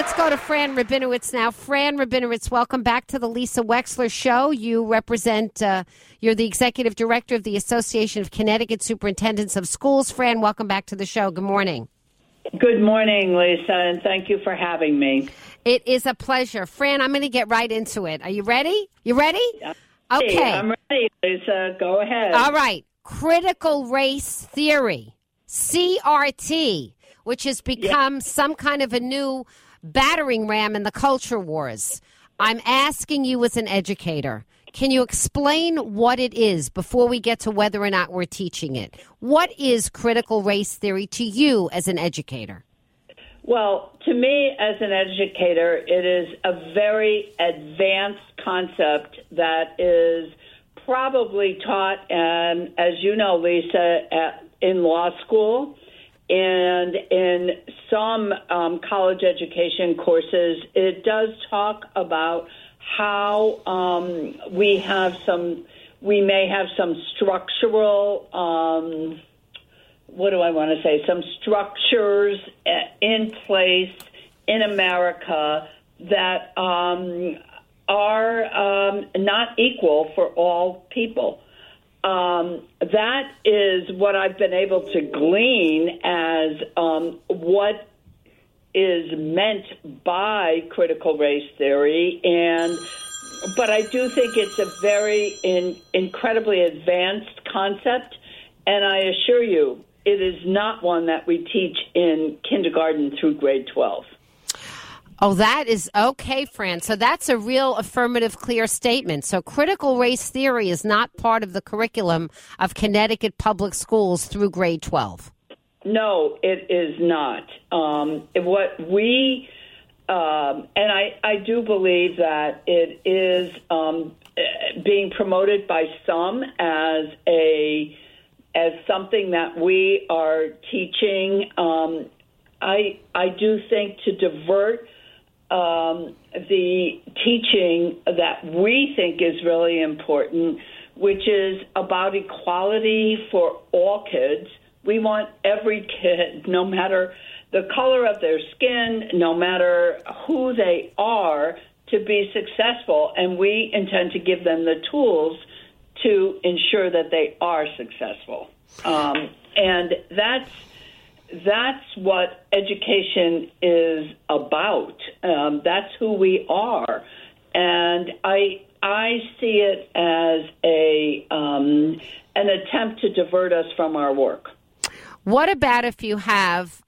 Let's go to Fran Rabinowitz now. Fran Rabinowitz, welcome back to the Lisa Wexler Show. You represent, you're the executive director of the Association of Connecticut Superintendents of Schools. Fran, welcome back to the show. Good morning. Good morning, Lisa, and thank you for having me. It is a pleasure. Fran, I'm going to get right into it. Are you ready? You ready? Yeah. Okay. Hey, I'm ready, Lisa. Go ahead. All right. Critical race theory, CRT, which has become some kind of a new battering ram in the culture wars. I'm asking you as an educator, can you explain what it is before we get to whether or not we're teaching it? What is critical race theory to you as an educator? Well, to me as an educator, it is a very advanced concept that is probably taught, and as you know, Lisa, in law school and in some college education courses. It does talk about how we may have some structural, some structures in place in America that are not equal for all people. That is what I've been able to glean as what is meant by critical race theory, but I do think it's a very incredibly advanced concept, and I assure you, it is not one that we teach in kindergarten through grade 12. Oh, that is okay, Fran. So that's a real affirmative, clear statement. So critical race theory is not part of the curriculum of Connecticut public schools through grade 12. No, it is not. What we, and I do believe that it is being promoted by some as something that we are teaching. I do think to divert the teaching that we think is really important, which is about equality for all kids. We want every kid, no matter the color of their skin, no matter who they are, to be successful, and we intend to give them the tools to ensure that they are successful. And that's what education is about. That's who we are. And I see it as an attempt to divert us from our work. What about if you have,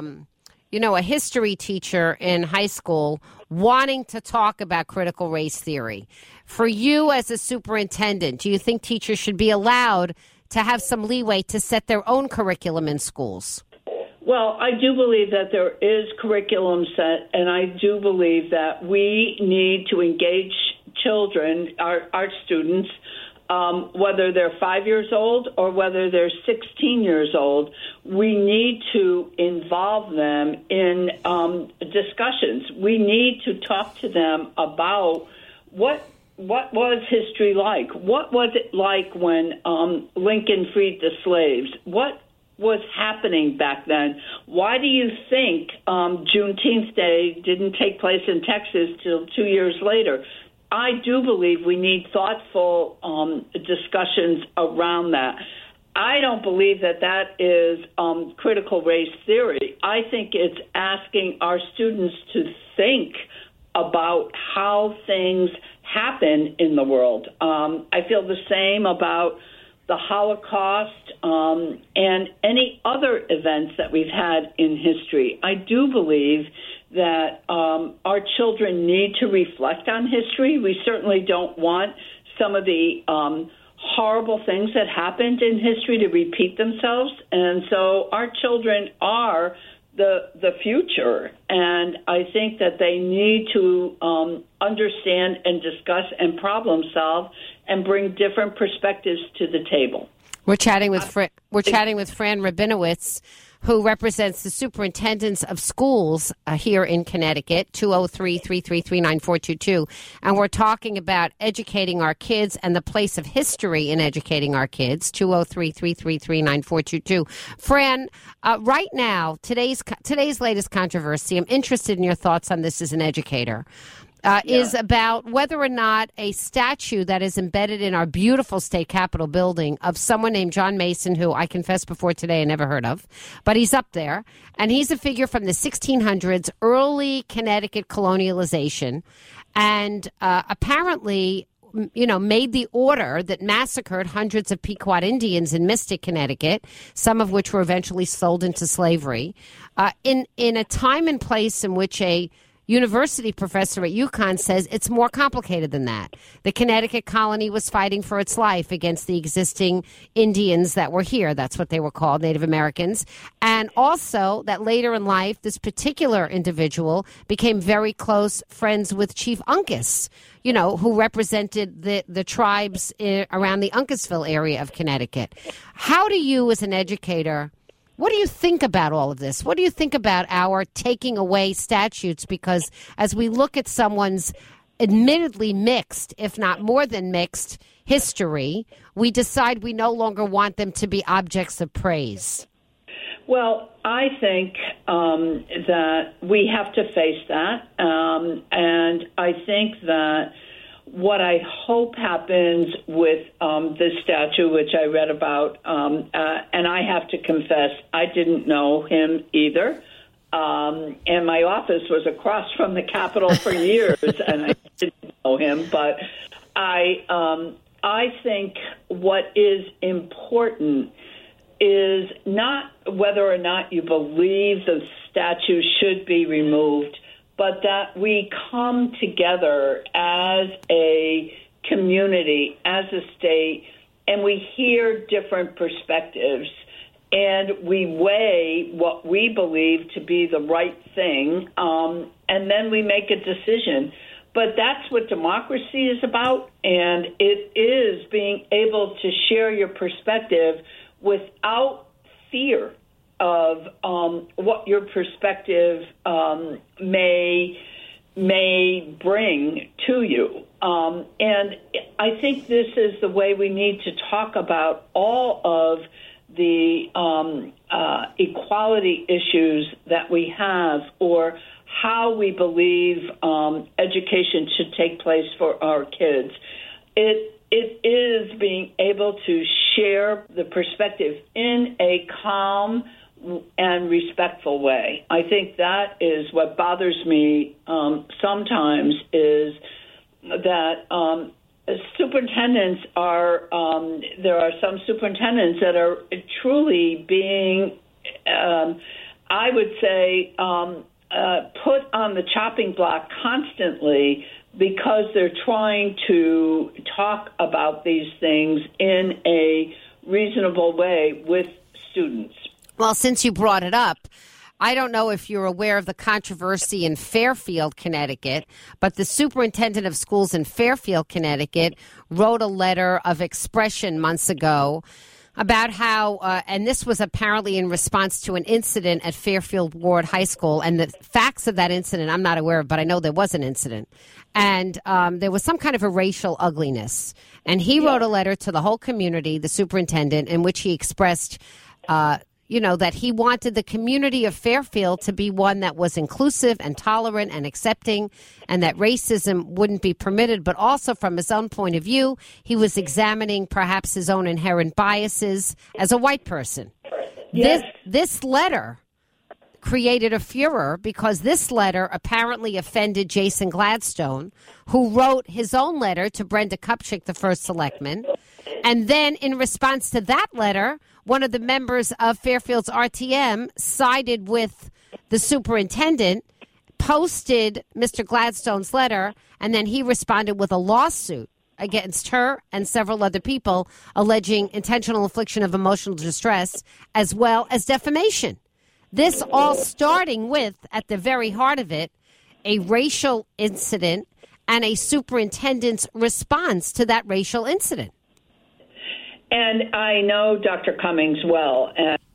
a history teacher in high school wanting to talk about critical race theory? For you as a superintendent, do you think teachers should be allowed to have some leeway to set their own curriculum in schools? Well, I do believe that there is curriculum set, and I do believe that we need to engage children, our students, whether they're 5 years old or whether they're 16 years old. We need to involve them in discussions. We need to talk to them about what was history like? What was it like when Lincoln freed the slaves? What was happening back then? Why do you think Juneteenth Day didn't take place in Texas till 2 years later? I do believe we need thoughtful discussions around that. I don't believe that is critical race theory. I think it's asking our students to think about how things happen in the world. I feel the same about the Holocaust and any other events that we've had in history. I do believe that our children need to reflect on history. We certainly don't want some of the horrible things that happened in history to repeat themselves. And so our children are the future. And I think that they need to understand and discuss and problem solve and bring different perspectives to the table. We're chatting with Fran Rabinowitz. who represents the superintendents of schools here in Connecticut, 203-333-9422. And we're talking about educating our kids and the place of history in educating our kids, 203-333-9422. Fran, right now, today's latest controversy, I'm interested in your thoughts on this as an educator. Is about whether or not a statue that is embedded in our beautiful state capitol building of someone named John Mason, who I confessed before today I never heard of, but he's up there, and he's a figure from the 1600s, early Connecticut colonialization, and apparently, made the order that massacred hundreds of Pequot Indians in Mystic, Connecticut, some of which were eventually sold into slavery, in a time and place in which a university professor at UConn says it's more complicated than that. The Connecticut colony was fighting for its life against the existing Indians that were here. That's what they were called, Native Americans. And also that later in life, this particular individual became very close friends with Chief Uncas, who represented the tribes around the Uncasville area of Connecticut. How do you, as an educator, what do you think about all of this? What do you think about our taking away statutes? Because as we look at someone's admittedly mixed, if not more than mixed, history, we decide we no longer want them to be objects of praise. Well, I think that we have to face that. And I think that what I hope happens with this statue, which I read about, and I have to confess, I didn't know him either. And my office was across from the Capitol for years, and I didn't know him. But I think what is important is not whether or not you believe the statue should be removed, but that we come together as a community, as a state, and we hear different perspectives, and we weigh what we believe to be the right thing, and then we make a decision. But that's what democracy is about, and it is being able to share your perspective without fear of what your perspective may bring to you. And I think this is the way we need to talk about all of the equality issues that we have, or how we believe education should take place for our kids. It is being able to share the perspective in a calm and respectful way. I think that is what bothers me sometimes, is that superintendents are, there are some superintendents that are truly being, I would say, put on the chopping block constantly, because they're trying to talk about these things in a reasonable way with students. Well, since you brought it up, I don't know if you're aware of the controversy in Fairfield, Connecticut, but the superintendent of schools in Fairfield, Connecticut, wrote a letter of expression months ago about how, and this was apparently in response to an incident at Fairfield Ward High School, and the facts of that incident I'm not aware of, but I know there was an incident. And there was some kind of a racial ugliness. And he wrote a letter to the whole community, the superintendent, in which he expressed that he wanted the community of Fairfield to be one that was inclusive and tolerant and accepting, and that racism wouldn't be permitted. But also from his own point of view, he was examining perhaps his own inherent biases as a white person. Yes. This letter created a furor because this letter apparently offended Jason Gladstone, who wrote his own letter to Brenda Kupchik, the first selectman. And then in response to that letter, one of the members of Fairfield's RTM sided with the superintendent, posted Mr. Gladstone's letter, and then he responded with a lawsuit against her and several other people alleging intentional infliction of emotional distress as well as defamation. This all starting with, at the very heart of it, a racial incident and a superintendent's response to that racial incident. And I know Dr. Cummings well, and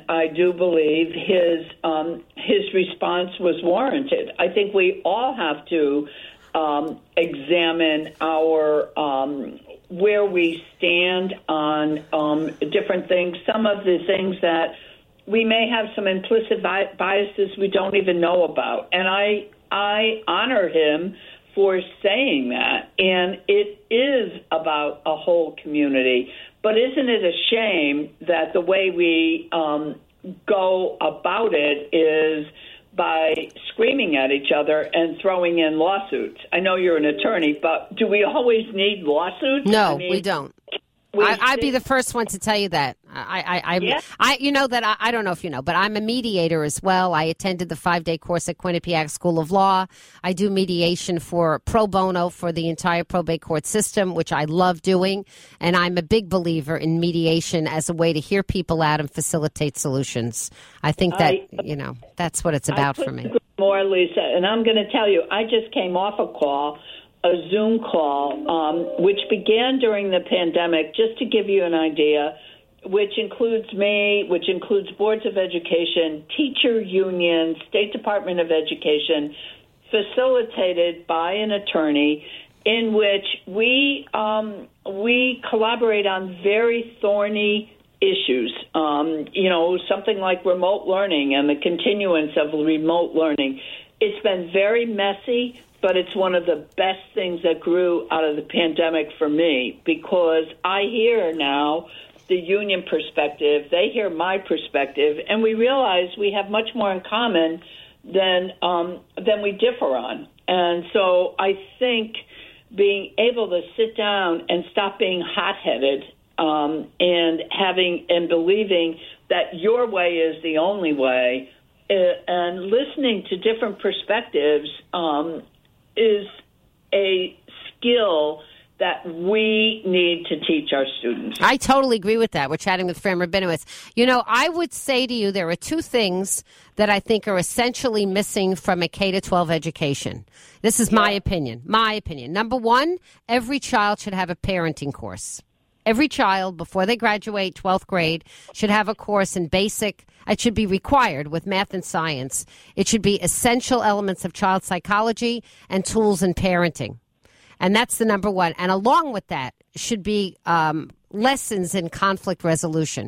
I do believe his response was warranted. I think we all have to examine our where we stand on different things. Some of the things that we may have some implicit biases we don't even know about, and I honor him for saying that. And it is about a whole community. But isn't it a shame that the way we go about it is by screaming at each other and throwing in lawsuits? I know you're an attorney, but do we always need lawsuits? No, we don't. I'd be the first one to tell you that. You know that I don't know if you know, but I'm a mediator as well. I attended the 5-day course at Quinnipiac School of Law. I do mediation for pro bono for the entire probate court system, which I love doing. And I'm a big believer in mediation as a way to hear people out and facilitate solutions. I think that, that's what it's about for me. More, Lisa, and I'm going to tell you, I just came off a Zoom call, which began during the pandemic, just to give you an idea, which includes me, which includes boards of education, teacher unions, State Department of Education, facilitated by an attorney, in which we collaborate on very thorny issues, something like remote learning and the continuance of remote learning. It's been very messy, but it's one of the best things that grew out of the pandemic for me, because I hear now the union perspective, they hear my perspective, and we realize we have much more in common than we differ on. And so I think being able to sit down and stop being hot-headed and believing that your way is the only way, and listening to different perspectives is a skill that we need to teach our students. I totally agree with that. We're chatting with Fran Rabinowitz. I would say to you there are two things that I think are essentially missing from a K-12 education. This is my opinion. Number one, every child should have a parenting course. Every child, before they graduate 12th grade, should have a course in basic. It should be required with math and science. It should be essential elements of child psychology and tools in parenting. And that's the number one. And along with that should be lessons in conflict resolution.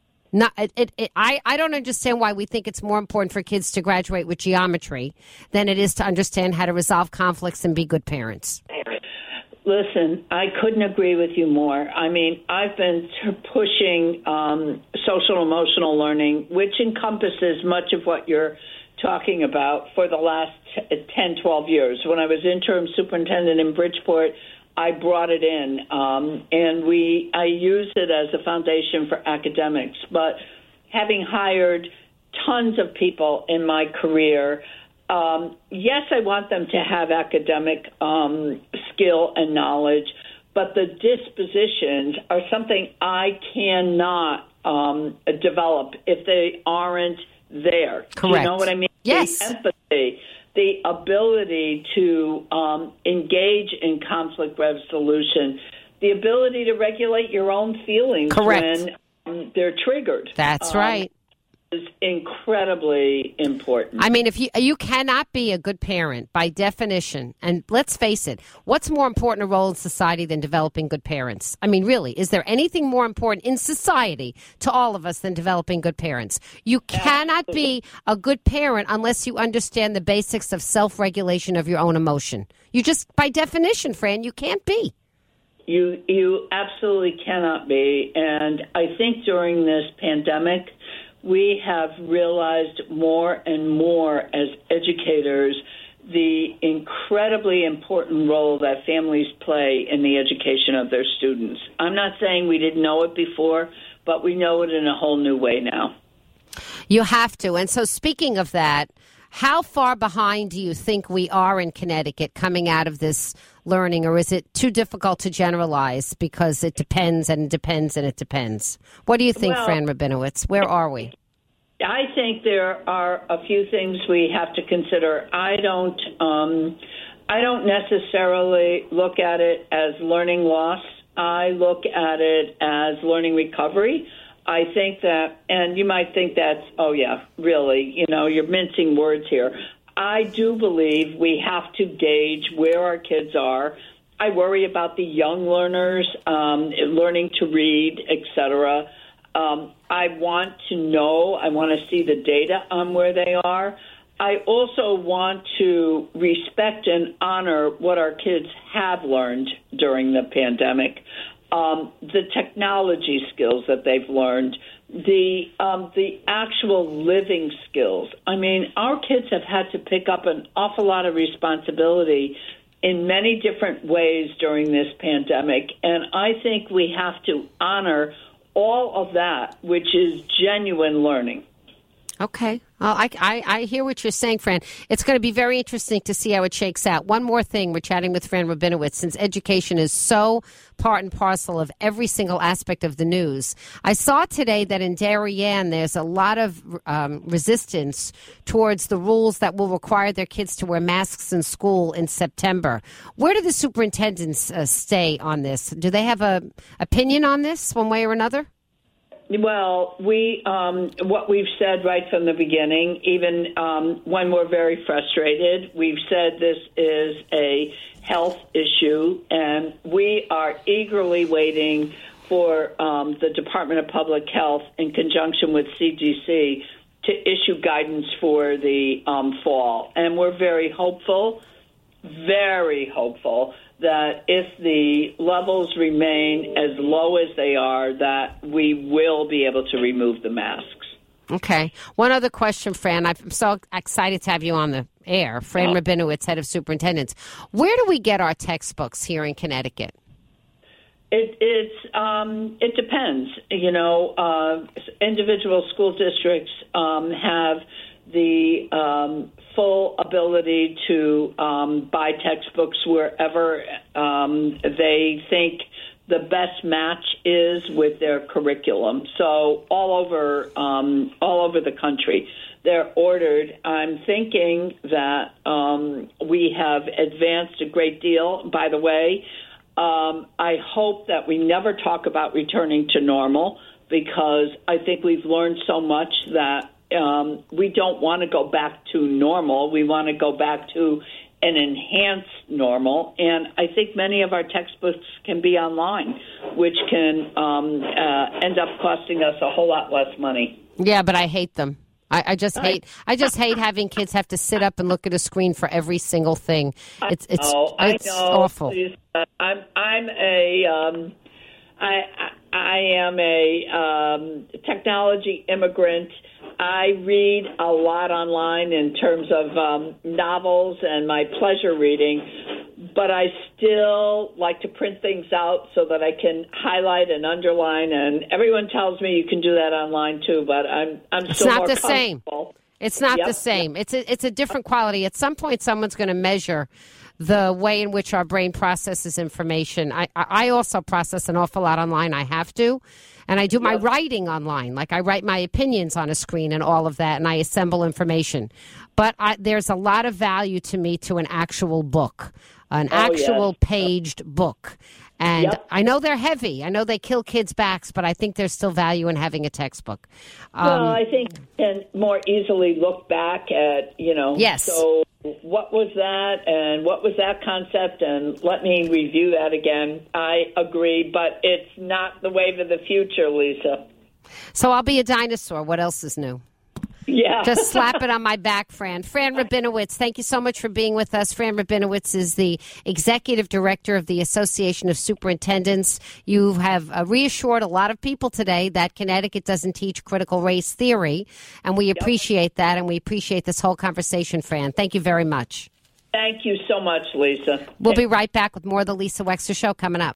I don't understand why we think it's more important for kids to graduate with geometry than it is to understand how to resolve conflicts and be good parents. Listen, I couldn't agree with you more. I mean, I've been pushing social emotional learning, which encompasses much of what you're talking about, for the last 10, 12 years. When I was interim superintendent in Bridgeport, I brought it in, and I used it as a foundation for academics. But having hired tons of people in my career, yes, I want them to have academic skill and knowledge, but the dispositions are something I cannot develop if they aren't there. Correct. You know what I mean? Yes. The empathy, the ability to engage in conflict resolution, the ability to regulate your own feelings. Correct. When they're triggered. That's right. Is incredibly important. I mean, if you cannot be a good parent by definition, and let's face it, what's more important a role in society than developing good parents? I mean, really, is there anything more important in society to all of us than developing good parents? You cannot be a good parent unless you understand the basics of self-regulation of your own emotion. You just, by definition, Fran, you can't be. You absolutely cannot be. And I think during this pandemic, we have realized more and more as educators the incredibly important role that families play in the education of their students. I'm not saying we didn't know it before, but we know it in a whole new way now. You have to. And so speaking of that, how far behind do you think we are in Connecticut coming out of this learning, or is it too difficult to generalize because it depends and it depends and it depends? What do you think, Fran Rabinowitz? Where are we? I think there are a few things we have to consider. I don't necessarily look at it as learning loss. I look at it as learning recovery. I think that, and you might think that's, oh, yeah, really, you're mincing words here. I do believe we have to gauge where our kids are. I worry about the young learners learning to read, et cetera. I want to know, I want to see the data on where they are. I also want to respect and honor what our kids have learned during the pandemic, the technology skills that they've learned, the actual living skills. I mean, our kids have had to pick up an awful lot of responsibility in many different ways during this pandemic, and I think we have to honor all of that, which is genuine learning. Okay. Well, I hear what you're saying, Fran. It's going to be very interesting to see how it shakes out. One more thing, we're chatting with Fran Rabinowitz, since education is so part and parcel of every single aspect of the news. I saw today that in Darien there's a lot of resistance towards the rules that will require their kids to wear masks in school in September. Where do the superintendents stay on this? Do they have an opinion on this one way or another? Well, what we've said right from the beginning, even when we're very frustrated, we've said this is a health issue, and we are eagerly waiting for the Department of Public Health, in conjunction with CDC, to issue guidance for the fall. And we're very hopeful that if the levels remain as low as they are, that we will be able to remove the masks. Okay. One other question, Fran. I'm so excited to have you on the air. Fran Rabinowitz, head of superintendents. Where do we get our textbooks here in Connecticut? It depends. Individual school districts have the full ability to buy textbooks wherever they think the best match is with their curriculum. So all over the country, they're ordered. I'm thinking that we have advanced a great deal. By the way, I hope that we never talk about returning to normal, because I think we've learned so much that we don't want to go back to normal. We want to go back to an enhanced normal. And I think many of our textbooks can be online, which can end up costing us a whole lot less money. Yeah, but I hate them. I just hate having kids have to sit up and look at a screen for every single thing. It's awful. I am a technology immigrant. I read a lot online in terms of novels and my pleasure reading, but I still like to print things out so that I can highlight and underline. And everyone tells me you can do that online too, but I'm still more comfortable. It's not the same. It's not the same. It's a different quality. At some point, someone's going to measure the way in which our brain processes information. I also process an awful lot online. I have to. And I do my writing online. Like, I write my opinions on a screen and all of that, and I assemble information. But there's a lot of value to me to an actual book, an actual paged book. And I know they're heavy. I know they kill kids' backs, but I think there's still value in having a textbook. Well, I think you can more easily look back at, Yes. So what was that, and what was that concept, and let me review that again. I agree, but it's not the wave of the future, Lisa. So I'll be a dinosaur. What else is new? Yeah. Just slap it on my back, Fran. Fran Rabinowitz, thank you so much for being with us. Fran Rabinowitz is the executive director of the Association of Superintendents. You have reassured a lot of people today that Connecticut doesn't teach critical race theory, and we appreciate that, and we appreciate this whole conversation, Fran. Thank you very much. Thank you so much, Lisa. We'll be right back with more of the Lisa Wexler Show coming up.